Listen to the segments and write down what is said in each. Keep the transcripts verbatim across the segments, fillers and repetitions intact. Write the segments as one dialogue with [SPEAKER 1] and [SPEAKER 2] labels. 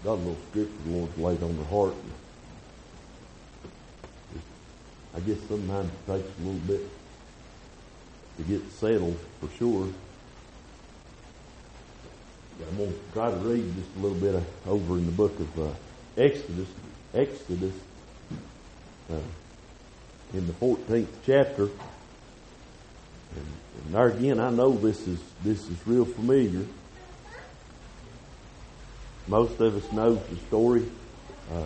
[SPEAKER 1] got a little scripture the Lord's laid on their heart. I guess sometimes it takes a little bit to get settled for sure. I'm going to try to read just a little bit of, over in the book of uh, Exodus. Exodus, uh, in the fourteenth chapter. And, and there again, I know this is this is real familiar. Most of us know the story, uh, uh,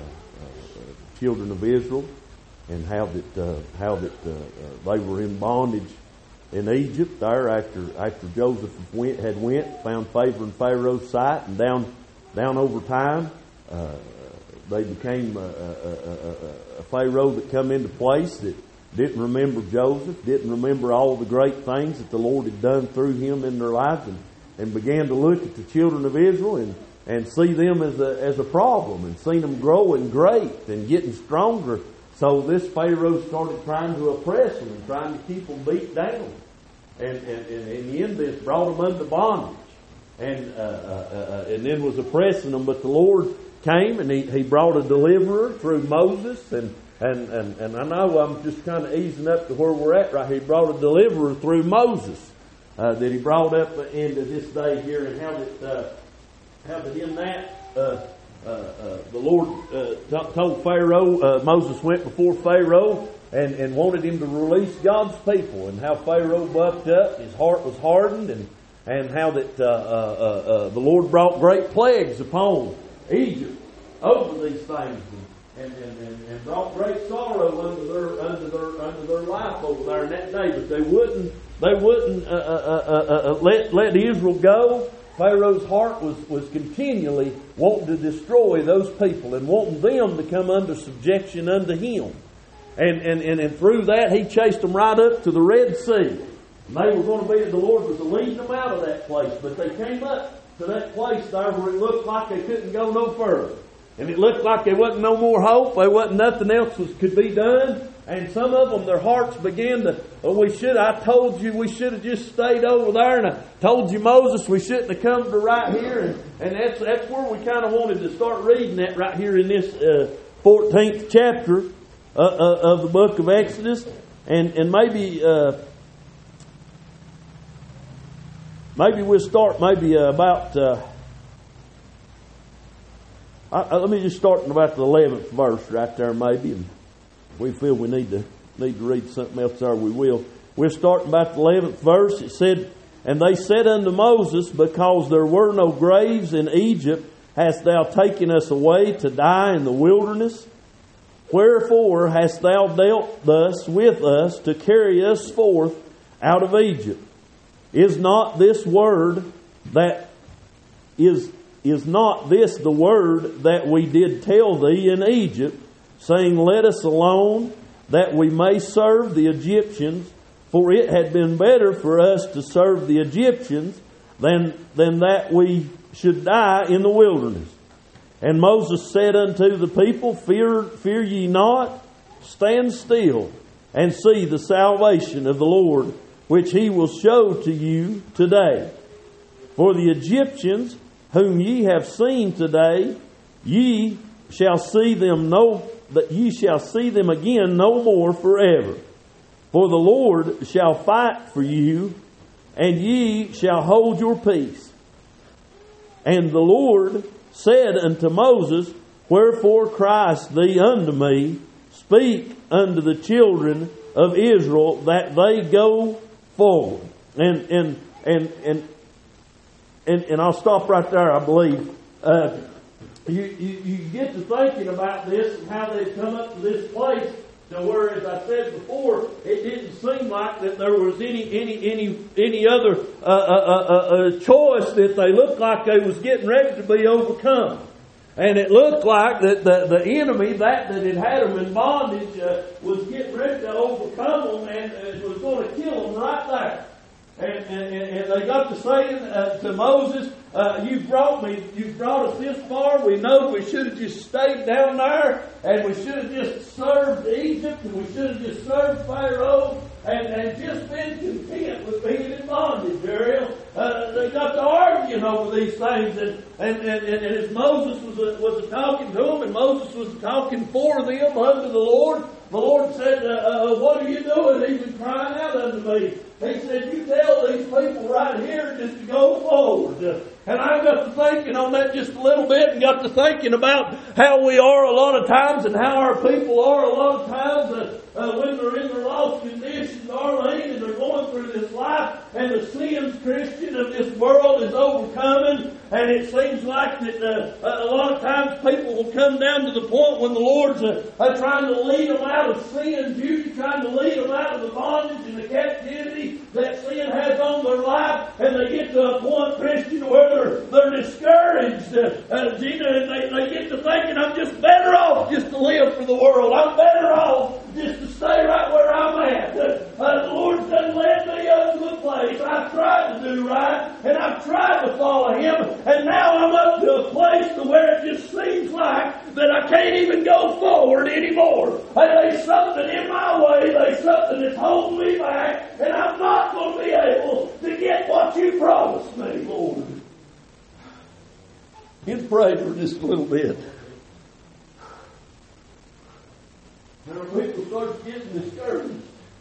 [SPEAKER 1] children of Israel, and how that uh, how that uh, uh, they were in bondage in Egypt. There, after after Joseph went had went, found favor in Pharaoh's sight, and down down over time, uh, they became a, a, a, a Pharaoh that come into place that didn't remember Joseph, didn't remember all the great things that the Lord had done through him in their lives, and, and began to look at the children of Israel and, and see them as a as a problem, and seen them growing great and getting stronger. So this Pharaoh started trying to oppress them and trying to keep them beat down. And, and, and in the end, this brought them under bondage. And, uh, uh, uh, and then was oppressing them. But the Lord came and he, he brought a deliverer through Moses. And, and, and, and I know I'm just kind of easing up to where we're at right here. He brought a deliverer through Moses uh, that he brought up into this day here. And how that, uh, how that in that... Uh, Uh, uh, the Lord uh, t- told Pharaoh, uh, Moses went before Pharaoh and, and wanted him to release God's people, and how Pharaoh bucked up, his heart was hardened, and, and how that uh, uh, uh, the Lord brought great plagues upon Egypt over these things, and, and, and, and brought great sorrow under their under their under their life over there in that day. But they wouldn't they wouldn't uh, uh, uh, uh, let let Israel go. Pharaoh's heart was, was continually wanting to destroy those people and wanting them to come under subjection unto him. And, and, and, and through that, he chased them right up to the Red Sea. And they were going to be, the Lord was leading them out of that place. But they came up to that place there where it looked like they couldn't go no further. And it looked like there wasn't no more hope. There wasn't nothing else was, could be done. And some of them, their hearts began to, oh, we should, I told you we should have just stayed over there. And I told you, Moses, we shouldn't have come to right here. And, and that's that's where we kind of wanted to start reading that right here in this uh, fourteenth chapter uh, uh, of the book of Exodus. And, and maybe, uh, maybe we'll start maybe uh, about, uh, I, I, let me just start in about the eleventh verse right there maybe. And we feel we need to need to read something else there, we will. We're starting about the eleventh verse. It said, "And they said unto Moses, Because there were no graves in Egypt, hast thou taken us away to die in the wilderness? Wherefore hast thou dealt thus with us to carry us forth out of Egypt? Is not this word that is is not this the word that we did tell thee in Egypt, saying, Let us alone, that we may serve the Egyptians, for it had been better for us to serve the Egyptians than, than that we should die in the wilderness. And Moses said unto the people, Fear, fear ye not, stand still, and see the salvation of the Lord, which he will show to you today. For the Egyptians, whom ye have seen today, ye shall see them no that ye shall see them again no more forever. For the Lord shall fight for you, and ye shall hold your peace. And the Lord said unto Moses, Wherefore criest thee unto me? Speak unto the children of Israel that they go forward. And and and and and, and I'll stop right there, I believe. Uh, You, you, you get to thinking about this and how they've come up to this place to where, as I said before, it didn't seem like that there was any any any any other uh, uh, uh, uh, choice, that they looked like they was getting ready to be overcome. And it looked like that the, the enemy, that, that had had them in bondage, uh, was getting ready to overcome them and uh, was going to kill them right there. And, and, and they got to saying uh, to Moses, uh, "You've brought me, you've brought us this far. We know we should have just stayed down there, and we should have just served Egypt, and we should have just served Pharaoh. and, and just been content with being in bondage, Ariel. Uh, they got to arguing over these things, and, and, and, and as Moses was, a, was a talking to them, and Moses was talking for them unto the Lord, the Lord said, uh, uh, what are you doing even crying out unto me? He said, you tell these people right here just to go forward. Uh, and I got to thinking on that just a little bit, and got to thinking about how we are a lot of times, and how our people are a lot of times uh, uh, when they're in their lost condition, Darlene, and they're going through this life, and the sins, Christian, of this world is overcoming. And it seems like that uh, a lot of times people will come down to the point when the Lord's uh, uh, trying to lead them out of sin, duty, trying to lead them out of the bondage and the captivity that sin has on their life, and they get to a point, Christian, where they're, they're discouraged, uh, uh, Gina, and they, they get to thinking, I'm just better off just to live for the world. I'm better off just to stay right where I'm at. Uh, uh, the Lord doesn't let me up to a place. I've tried to do right, and I've tried to follow Him, and now I'm up to a place to where it just seems like that I can't even go forward anymore. There's something in my way, there's something that's holding me back, and I'm not going to be able to get what you promised me, Lord. Let's pray for just a little bit. Now people start getting discouraged.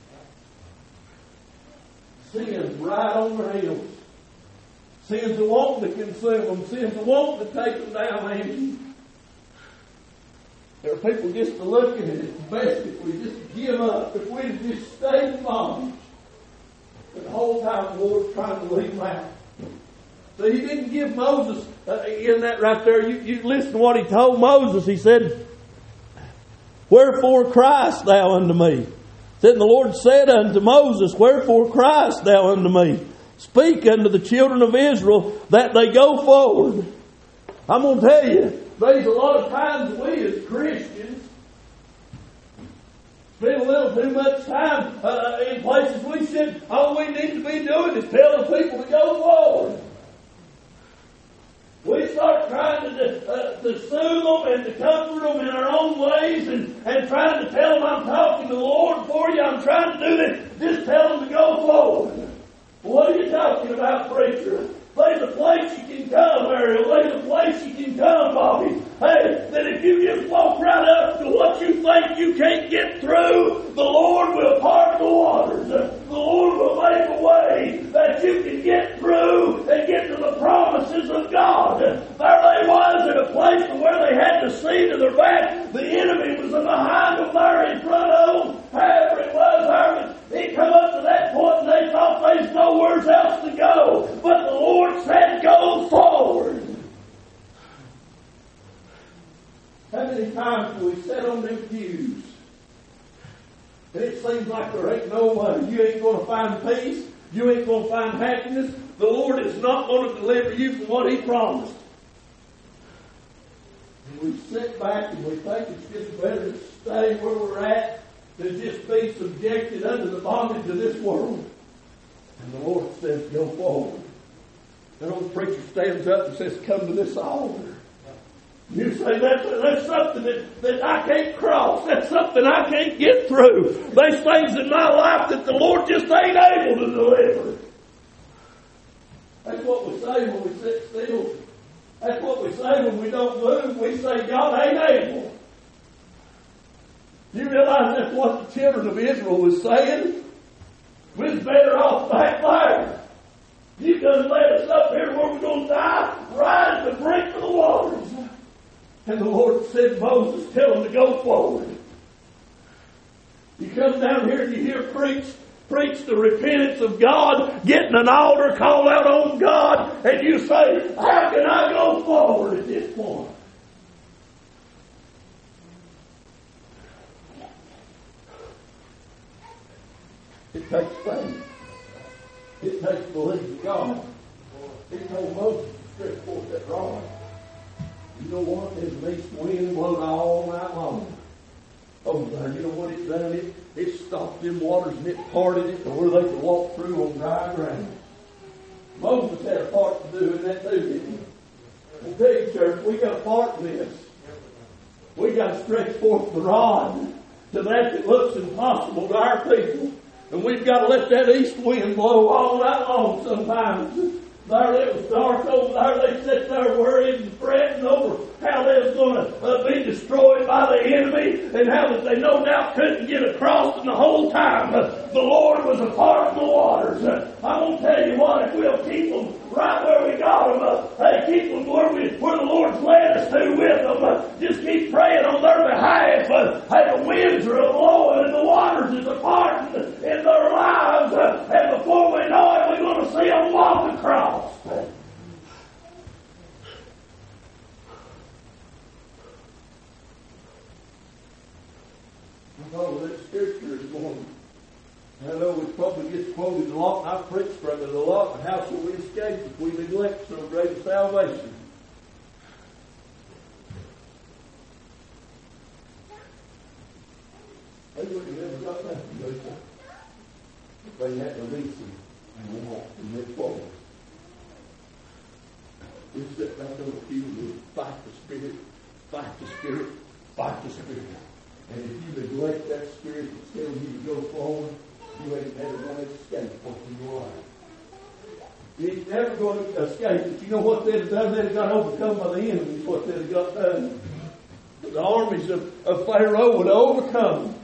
[SPEAKER 1] Sin's right on their heels. Sin's the wanting to consume them. Sin's the wanting to take them down. And there are people just looking at it best if we just give up, if we just stay in bondage. But the whole time the Lord's trying to lead them out. So He didn't give Moses, uh, in that right there, you, you listen to what He told Moses. He said, wherefore criest thou unto me? Then the Lord said unto Moses, wherefore criest thou unto me? Speak unto the children of Israel that they go forward. I'm going to tell you, there's a lot of times we as Christians spend a little too much time uh, in places we should. All we need to be doing is tell the people to go forward. We start trying to, uh, to soothe them and to comfort them in our own ways, and, and trying to tell them I'm talking to the Lord for you. I'm trying to do this. Just tell them to go forward. What are you talking about, preacher? There's a place you can come, Ariel. There's a place you can come, Bobby. Hey, that if you just walk right up to what you think you can't get through, the Lord will part the waters. The Lord will make a way that you can get through and get to the promises of God. There they was at a place where they had to see to their back. The enemy was behind them there in front of them. However it was, however it come up to that point, and they thought there's nowhere else to go. But the Lord said, go forward. How many times do we sit on them pews? And it seems like there ain't no way. You ain't going to find peace. You ain't going to find happiness. The Lord is not going to deliver you from what He promised. And we sit back and we think it's just better to stay where we're at than just be subjected under the bondage of this world. And the Lord says, go forward. That old preacher stands up and says, come to this altar. You say, that's, that's something that, that I can't cross. That's something I can't get through. There's things in my life that the Lord just ain't able to deliver. That's what we say when we sit still. That's what we say when we don't move. We say, God ain't able. You realize that's what the children of Israel was saying? We're better off back there. You done led us up here where we're going to die, right at the brink of the waters. And the Lord said, Moses, tell them to go forward. You come down here and you hear preach, preach the repentance of God, getting an altar, call out on God, and you say, how can I go forward at this point? It takes faith. It takes belief in God. He told Moses to stretch forth that rod. You know what? There's an east wind blowing all night long. Oh, there, you know what it's done? It, it stopped them waters and it parted it to where they could walk through on dry ground. Moses had a part to do in that too, didn't he? Well, tell you, church, we got a part in this. We got to stretch forth the rod to that that looks impossible to our people. And we've got to let that east wind blow all night long sometimes. There it was dark over there. They sat there worrying and fretting over how they was going to uh, be destroyed by the enemy, and how that they no doubt couldn't get across. And the whole time uh, the Lord was a part of the waters. Uh, I'm going to tell you what, if we'll keep them right where we got them, uh, hey, keep them where, we, where the Lord's led us to with them, uh, just keep praying on their behalf. Uh, hey, the winds are blowing and the waters is aparting in their lives, uh, and before we know it, we're going to see them walk across. Oh, that scripture is going. I know it probably gets quoted a lot, and I've preached from it a lot, but how shall we escape if we neglect so great a salvation? They would have never got that, would they? If they had to release him and walk and move forward. We sit back on the field and fight the Spirit, fight the Spirit, fight the Spirit. And if you neglect that Spirit that's telling you to go forward, you ain't never going to escape what's in your life. You ain't never going to escape it. You know what they'd have done? They'd have got overcome by the enemy, is what they'd have got done. The armies of, of Pharaoh would have overcome them.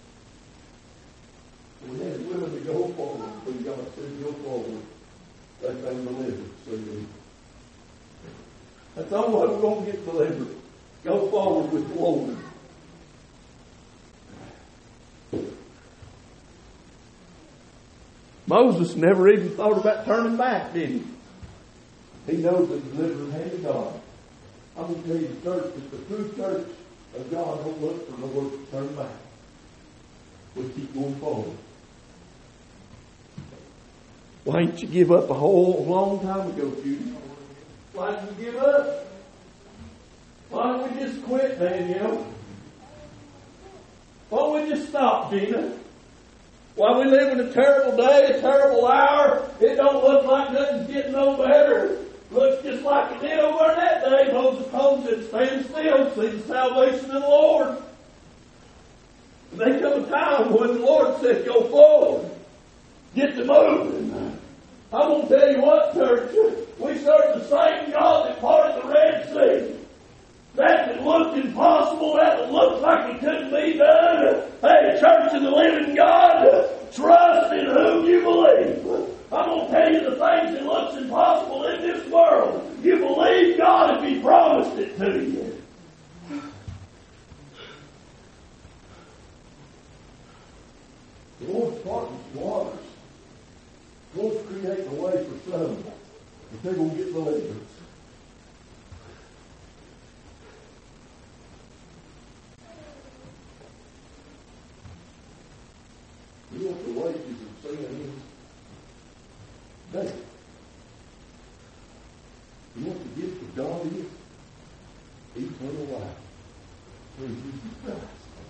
[SPEAKER 1] We had willing to go forward. We got to go forward. They found deliverance. See? That's the only way we're going to get delivered. Go forward with the Lord. Moses never even thought about turning back, did he? He knows the delivering hand of God. I'm going to tell you, the church, if the true church of God don't look for the Lord to turn back, we keep going forward. Why didn't you give up a whole long time ago, Judy? Why did you give up? Why don't we just quit, Danielle? Why don't we just stop, Gina? Why we live in a terrible day, a terrible hour? It don't look like nothing's getting no better. Looks just like it did over in that day. Moses told them, stand still, see the salvation of the Lord. And there come a time when the Lord said, go forward. Get to moving. I'm going to tell you what, church. We serve the same God that parted the Red Sea. That that looked impossible, that that looked like it couldn't be done. Hey, church of the living God, trust in whom you believe. I'm going to tell you the things that looks impossible in this world. You believe God if He promised it to you. The Lord's parting the waters. The Lord's creating a way for some that they're going to get deliverance. You know what the wages of sin is? Death. You know what the gift of God is? Eternal life. Through Jesus Christ.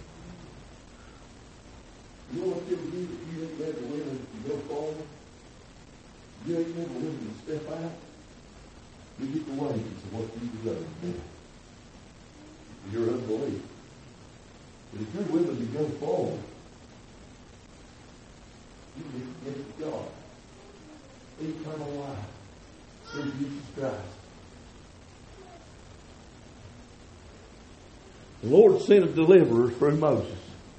[SPEAKER 1] You know what you'll do if you ain't never willing to go forward? You ain't never willing to step out? You get the wages of what you deserve. Your unbelief. But if you're willing to go forward, you get the gift of God. Eternal life through Jesus Christ. The Lord sent a deliverer through Moses.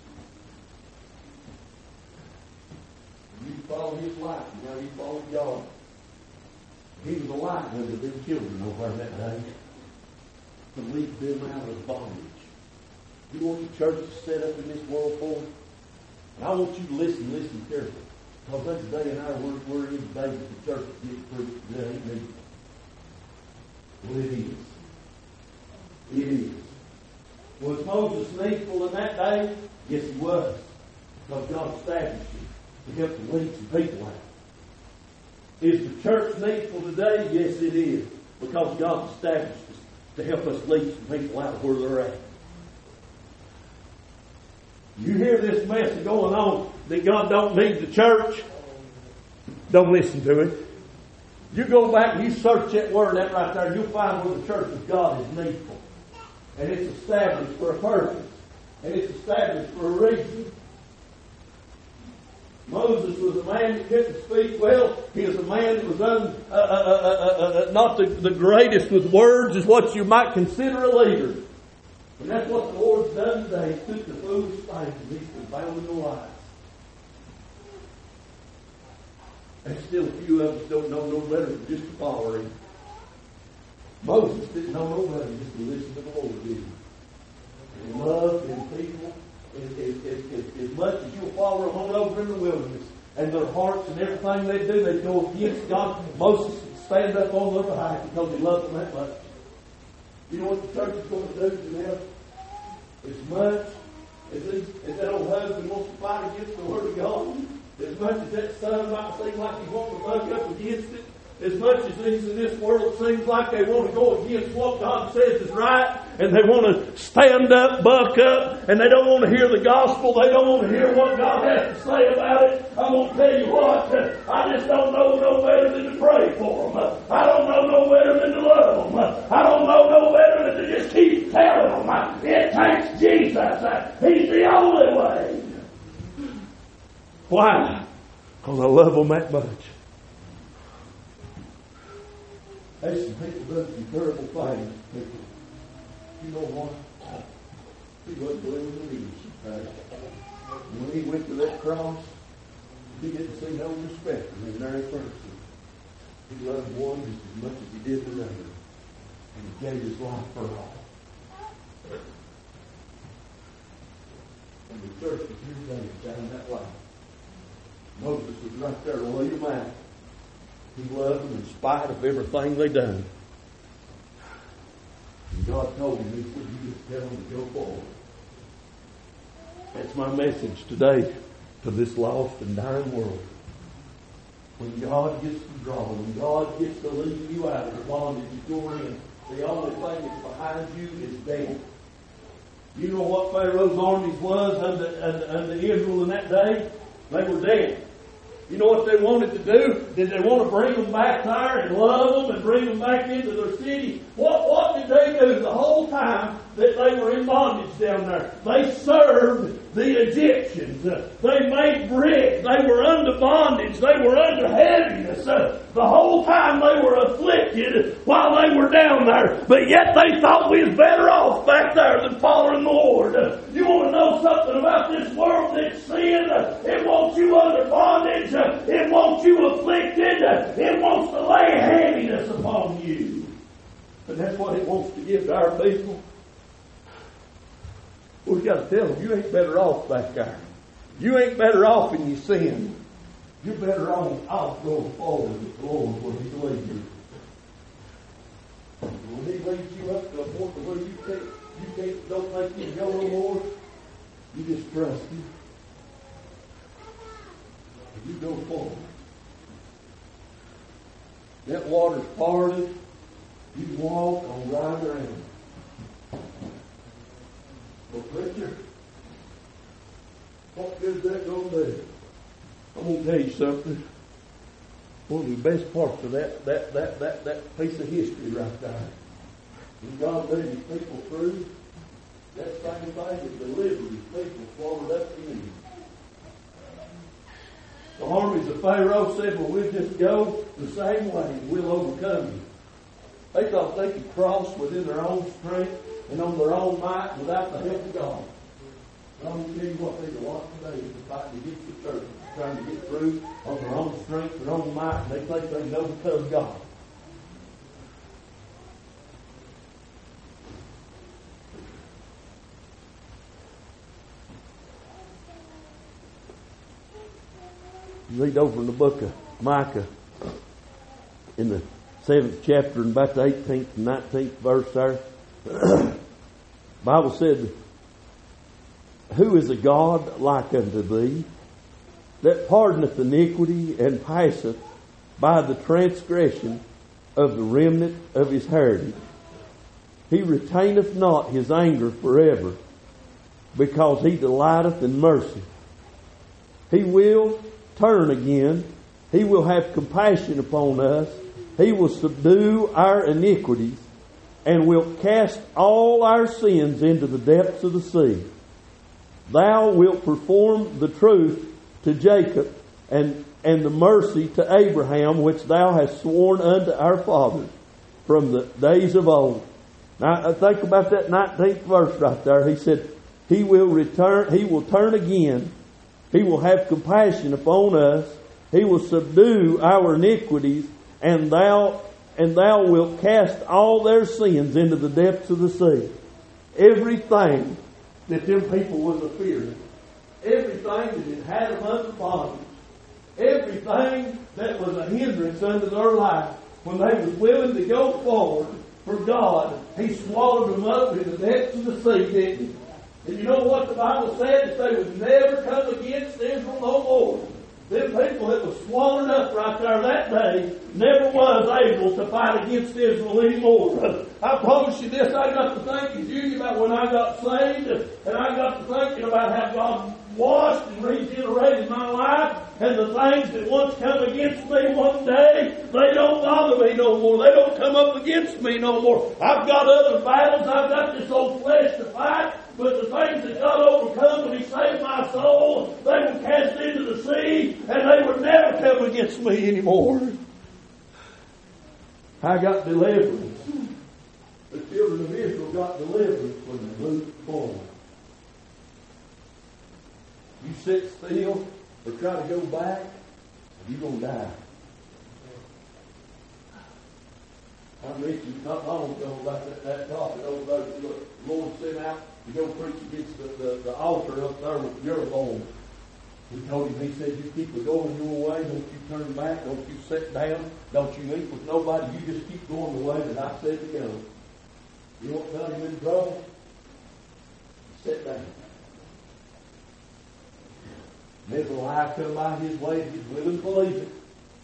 [SPEAKER 1] You follow his life, and now you follow God. He was a light when there been children over there that day to lead them out of bondage. You want your church to set up in this world for them? And I want you to listen, listen carefully. Because that's the day and hour we're, we're in today that the church gets preached today. Ain't me. Well, it is. It is. Was Moses needful in that day? Yes, he was. Because God established him to help to lead some people out. Is the church needful today? Yes, it is. Because God established us to help us lead some people out of where they're at. You hear this mess going on that God don't need the church? Don't listen to it. You go back and you search that word that right there, you'll find where the church of God is needful. And it's established for a purpose. And it's established for a reason. Moses was a man that couldn't speak well. He was a man that was un, uh, uh, uh, uh, uh, not the, the greatest with words, is what you might consider a leader. And that's what the Lord's done today. He took the foolish things and He's confounded the wise. And still a few of us don't know no better than just to follow Him. Moses didn't know no better than just to listen to the Lord, did he? And he loved His people as, as, as, as much as you'll follow them on over in the wilderness. And their hearts and everything they do, they go against God. Moses would stand up on their behalf because he loved them that much. You know what the church is going to do to them? As much as, these, as that old husband wants to fight against the Word of God, as much as that son might seem like he wants to buck up against it, as much as these in this world seems like they want to go against what God says is right, and they want to stand up, buck up, and they don't want to hear the gospel, they don't want to hear what God has to say about it. I'm going to tell you what, I just don't know no better than to pray for them. I don't know no better than to love them. I don't know no better than to just keep telling them it takes Jesus. He's the only way. Why? Because I love them that much. There's some people done some terrible things. People. You know what? He wasn't believing in Jesus. Right? When he went to that cross, he didn't see no respect in the very person. He loved one just as much as he did another. And he gave his life for all. And the church is here today shining that light. Moses was right there to lead them out. He loved them in spite of everything they done. And God told him, He said, you just tell them to go forward. That's my message today to this lost and dying world. When God gets to draw, when God gets to lead you out of the bondage that you're in, the only thing that's behind you is death. You know what Pharaoh's armies was under, under, under Israel in that day? They were dead. You know what they wanted to do? Did they want to bring them back there and love them and bring them back into their city? What, what did they do the whole time that they were in bondage down there? They served the Egyptians. They made brick. They were under bondage. They were under heaviness. Uh, the whole time they were afflicted while they were down there. But yet they thought we was better off back there than following the Lord. Uh, you want to know something about this world that's sin? Uh, it wants you under bondage. Uh, it wants you afflicted. Uh, it wants to lay heaviness upon you. And that's what it wants to give to our people. We've got to tell them, you ain't better off back there. You ain't better off in your sin. You're better off going forward with the Lord when He leads you. When He leads you up to a point where you can't, you can't, don't think you can go no more, you just trust Him. And you go forward. That water's parted. You walk on dry ground. Well, preacher, what good is that going to do? I'm going to tell you something. One of the best parts of that, that, that, that, that piece of history right there. When God led His people through, that same thing that delivered His people swallowed up in Him. The armies of Pharaoh said, well, we'll just go the same way and we'll overcome you. They thought they could cross within their own strength and on their own might without the help of God. But I'm going to tell you what, there's a lot today that's fighting against the church, trying to get through on their own strength, their own might, and they think they know because of God. You read over in the book of Micah, in the seventh chapter, and about the eighteenth and nineteenth verse there. The Bible said, who is a God like unto thee, that pardoneth iniquity and passeth by the transgression of the remnant of his heritage? He retaineth not his anger forever, because he delighteth in mercy. He will turn again. He will have compassion upon us. He will subdue our iniquities, and will cast all our sins into the depths of the sea. Thou wilt perform the truth to Jacob, and, and the mercy to Abraham, which thou hast sworn unto our fathers from the days of old. Now, think about that nineteenth verse right there. He said, He will return, He will turn again. He will have compassion upon us. He will subdue our iniquities, and thou and thou wilt cast all their sins into the depths of the sea. Everything that them people was a fearing, everything that it had them under bondage, everything that was a hindrance unto their life, when they was willing to go forward for God, He swallowed them up in the depths of the sea, didn't He? And you know what the Bible said? That they would never come against Israel no more. Them people that was swallowed up right there that day never was able to fight against Israel anymore. I promise you this, I got to thinking, Judy, about when I got saved, and I got to thinking about how God washed and regenerated my life, and the things that once come against me one day, they don't bother me no more. They don't come up against me no more. I've got other battles. I've got this old flesh to fight. But the things that God overcome when He saved my soul, they were cast into the sea, and they would never come against me anymore. I got deliverance. The children of Israel got deliverance when they moved forward. You sit still or try to go back, you're going to die. I mentioned not long ago about that, that prophet over there. The Lord sent out to go preach against the, the, the altar up there with Jeroboam. He told him, he said, you keep going your way, don't you turn back, don't you sit down, don't you eat with nobody, you just keep going the way that I said to go. You know what got him in trouble? Sit down. And if a lie come by his way, he's willing to believe it.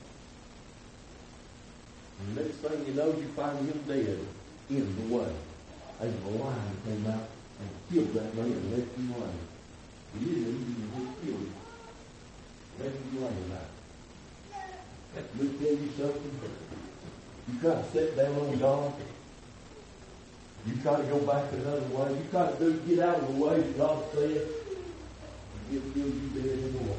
[SPEAKER 1] And the next thing you know, you find him dead in the way. As the lion came out and killed that man and left him laying. He didn't even just kill him. Left him laying there. Let me tell you something. You try to sit down on God. You try to go back another way. You try to do, get out of the way that God said. And He'll kill you dead in the way.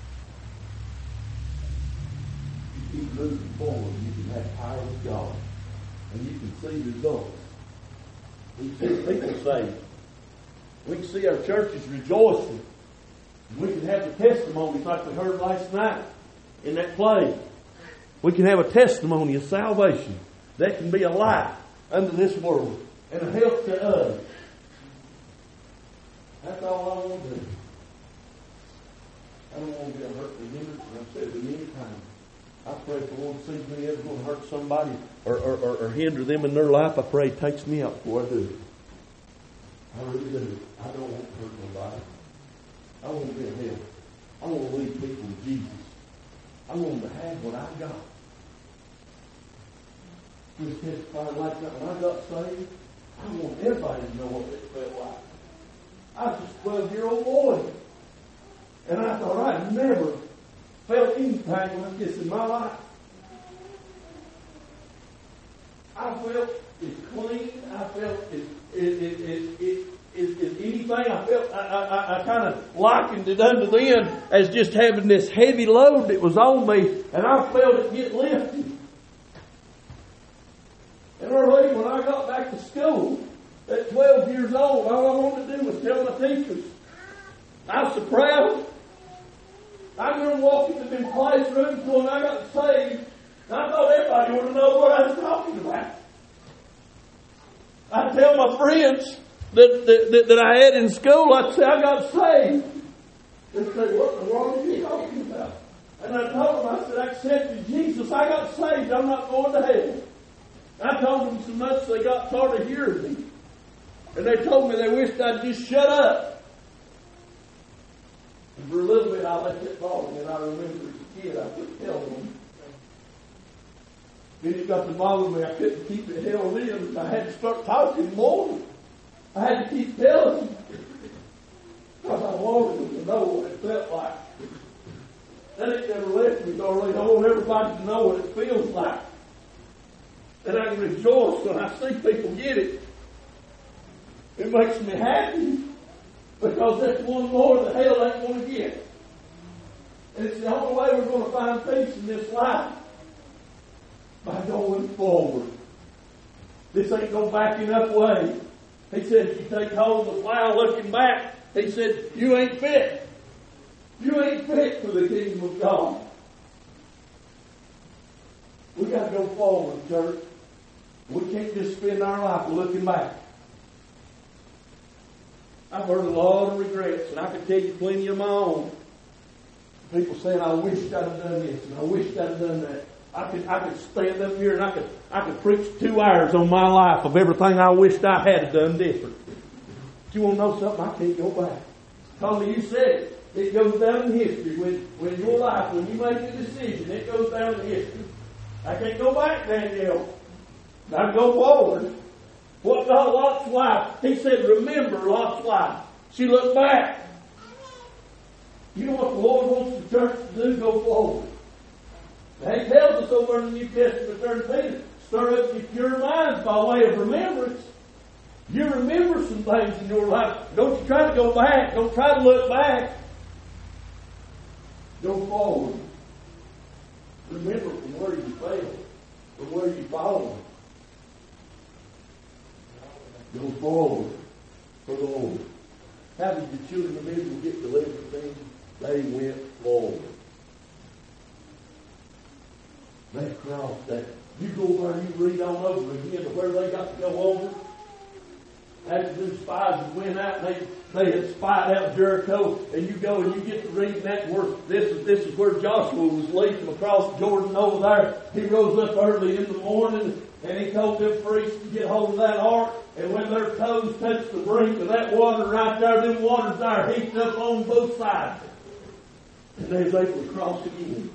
[SPEAKER 1] You keep moving forward. You can have power with God. And you can see results. We see people saved. We can see our churches rejoicing. And we can have the testimonies like we heard last night in that play. We can have a testimony of salvation that can be a light unto this world and a help to us. That's all I want to do. I don't want to be a hurt for hindrance, and I've said it many times. I pray if the Lord sees me ever going to hurt somebody or, or, or, or hinder them in their life, I pray He takes me out before I do it. I really do. I don't want to hurt nobody. I want to be a help. I want to lead people to Jesus. I want them to have what I got. Just testifying like that. When I got saved, I want everybody to know what it felt like. I was just a twelve-year-old boy. And I thought I'd never felt anything like this in my life. I felt as clean. I felt as, as, as, as, as, as anything. I felt, I, I, I kind of likened it unto them as just having this heavy load that was on me, and I felt it get lifted. And early when I got back to school, at twelve years old, all I wanted to do was tell my teachers. I was so proud. I remember walking to them classrooms when I got saved, and I thought everybody would know what I was talking about. I'd tell my friends that, that, that I had in school, I'd say I got saved. They'd say, what in the world are you talking about? And I told them, I said, I accepted Jesus. I got saved. I'm not going to hell. I told them so much they got tired of hearing me. And they told me they wished I'd just shut up. And for a little bit I let it bother me, and I remember as a kid I couldn't tell them. Then it got to bother me, I couldn't keep it held in. I had to start talking more. I had to keep telling them. Because I wanted them to know what it felt like. Then it never left me, darling. I want everybody to know what it feels like. And I can rejoice when I see people get it. It makes me happy. Because that's one more the hell ain't going to get. And it's the only way we're going to find peace in this life. By going forward. This ain't no backing up way. He said, if you take hold of the plow looking back, he said, you ain't fit. You ain't fit for the kingdom of God. We got to go forward, church. We can't just spend our life looking back. I've heard a lot of regrets, and I can tell you plenty of my own. People saying, I wish I'd have done this, and I wish I'd have done that. I could, I could stand up here and I could, I could preach two hours on my life of everything I wished I had done different. But you want to know something? I can't go back. Tommy, you said it. It goes down in history. When, when your life, when you make a decision, it goes down in history. I can't go back, Danielle. I go forward. What about Lot's wife? He said, remember Lot's wife. She looked back. You know what the Lord wants the church to do? Go forward. Now, he tells us over in the New Testament, thirteen, stir up your pure minds by way of remembrance. You remember some things in your life. Don't you try to go back. Don't try to look back. Go forward. Remember from where you failed, from where you fallen. Go forward for the Lord. How did the children of Israel get delivered things? They went forward. They crossed that. You go over and you read on over again to where they got to go over. After the spies went out, they they had spied out Jericho, and you go and you get to read that where this is this is where Joshua was leading them across Jordan over there. He rose up early in the morning and he told them priests to get hold of that ark, and when their toes touched the brink of that water right there, them waters there heaped up on both sides. And they was able to cross again.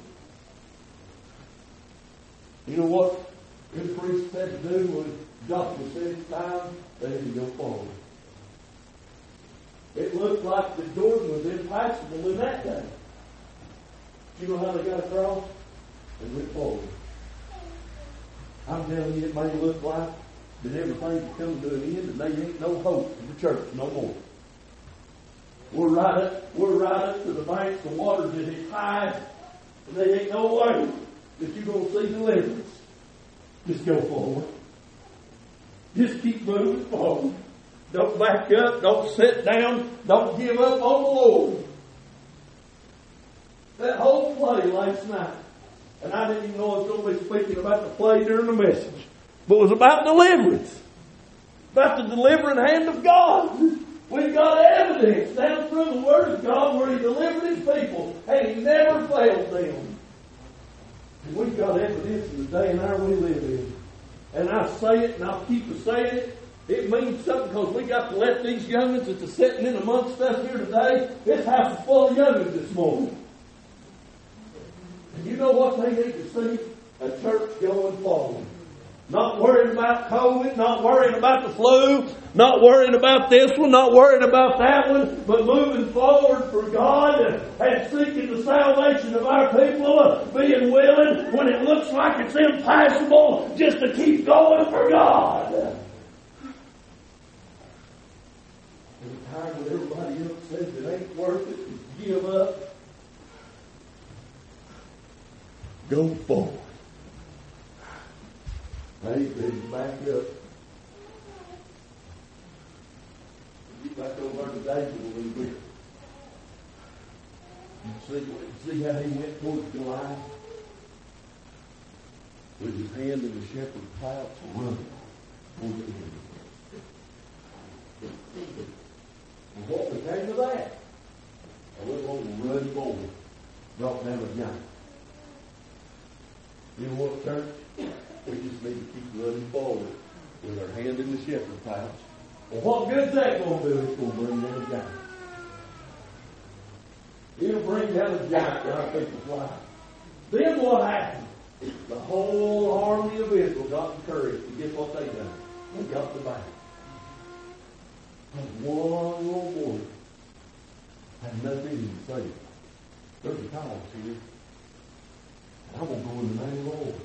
[SPEAKER 1] You know what the priests had to do when Joshua said it's time? They had to go forward. It looked like the Jordan was impassable in that day. You know how they got across? They went forward. I'm telling you, it may look like that everything's coming to an end and there ain't no hope for the church no more. We're right up, we're right up to the banks of water that is high, and there ain't no way that you're going to see deliverance. Just go forward. Just keep moving forward. Don't back up. Don't sit down. Don't give up on the Lord. That whole play last night, and I didn't even know I was going to be speaking about the play during the message, but it was about deliverance. About the delivering hand of God. We've got evidence down through the Word of God where He delivered His people, and He never failed them. And we've got evidence in the day and hour we live in. And I say it, and I'll keep saying it. It means something because we got to let these young'uns that are sitting in amongst us here today. This house is full of young'uns this morning. And you know what they need to see? A church going forward. Not worrying about COVID, not worrying about the flu, not worrying about this one, not worrying about that one, but moving forward for God and, and seeking the salvation of our people, uh, being willing when it looks like it's impossible just to keep going for God. In a time when everybody else says it ain't worth it, give up, go forward. Hey, baby, back up. Get back over to David a little bit. You see, see how he went towards Goliath? With his hand in the shepherd's pouch and running towards the enemy. And what became of that? A little old ruddy boy brought down a giant. You know what, church? We just need to keep running forward with our hand in the shepherd's pouch. Well, what good's that going to do? It's going to bring down a giant. It'll bring down a giant in our people's life. Then what happened? The whole army of Israel got the courage to get what they done. They got the battle. And one little boy had nothing in him to say, there's a cause here. And I'm going to go in the name of the Lord.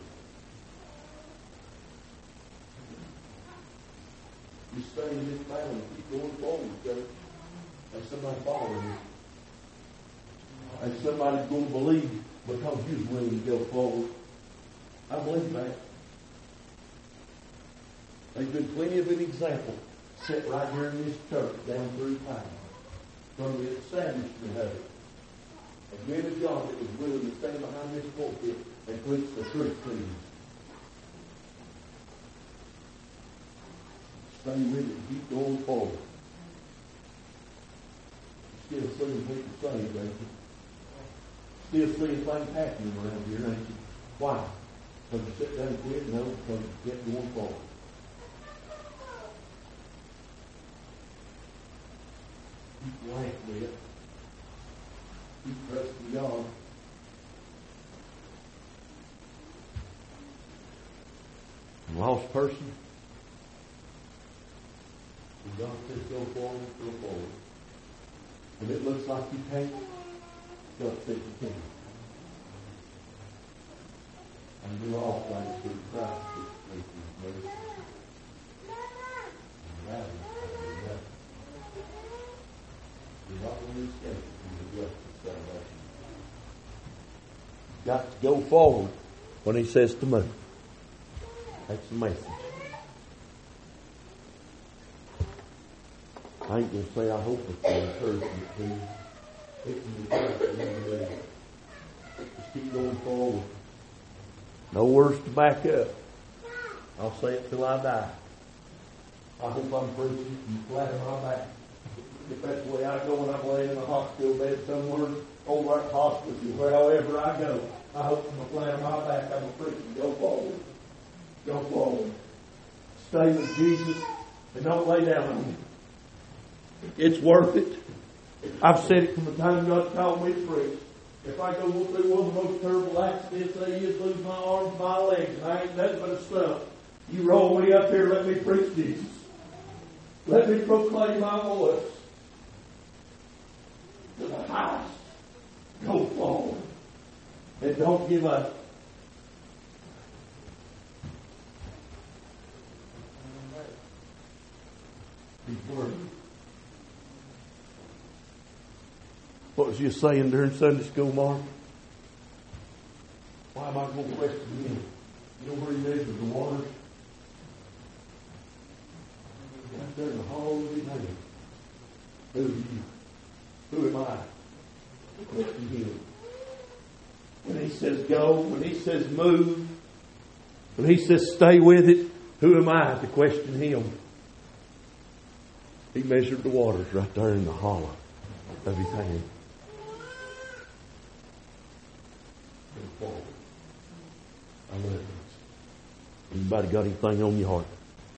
[SPEAKER 1] You stay in this battle and keep going forward, church. There's somebody following you. and somebody's going to believe because you're willing to go forward. I believe that. There's been plenty of an example set right here in this church down through time from the establishment of it. A man of God that was willing to stand behind this pulpit and preach the truth to you. Stay with it and keep going forward. Still seeing people saved, ain't you? Still seeing things happening around here, ain't you? Why? Because you sit down and quit? No, because you kept going forward. Keep laughing with it. Keep trusting God. A lost person. And God says, go forward, go forward. And it looks like you can't. God says you can. And we're all trying to do Christ with His mercy. And rather, you're not going to escape from the gift of salvation. You've got to go forward when He says to move. That's the message. I ain't going to say I hope it's an encouragement to you. It's an encouragement to you. Just keep going forward. No words to back up. I'll say it till I die. I hope I'm preaching and flat on my back. If that's the way I go when I'm laying in a hospital bed somewhere, over at hospital, wherever I go, I hope I'm flat on my back. I'm a preaching. Go forward. Go forward. Stay with Jesus and don't lay down on Him. It's worth it. I've said it from the time God called me to preach. If I go through one of the most terrible accidents there is, lose my arms, my legs, and I ain't nothing but a stump, you roll me up here, let me preach Jesus. Let me proclaim my voice to the highest. Go forward. And don't give up. He's worthy. What was you saying during Sunday school, Mark? Why am I going to question Him? You know where He measures the waters? Right there in the hollow of His hand. Who are you? Who am I? Question Him. When He says go, when He says move, when He says stay with it, who am I to question Him? He measured the waters right there in the hollow of His hand. Forward. I love it. Anybody got anything on your heart?